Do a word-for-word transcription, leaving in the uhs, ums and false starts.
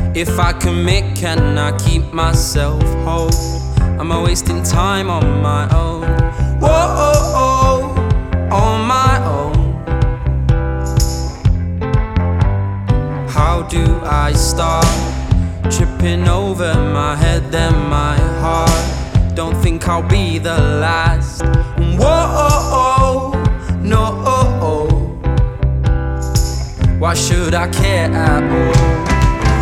If I commit, can I keep myself whole? Am I wasting time on my own? Whoa, on my own. How do I start? Tripping over my head, then my heart. Don't think I'll be the last. Whoa, no. Why should I care at all?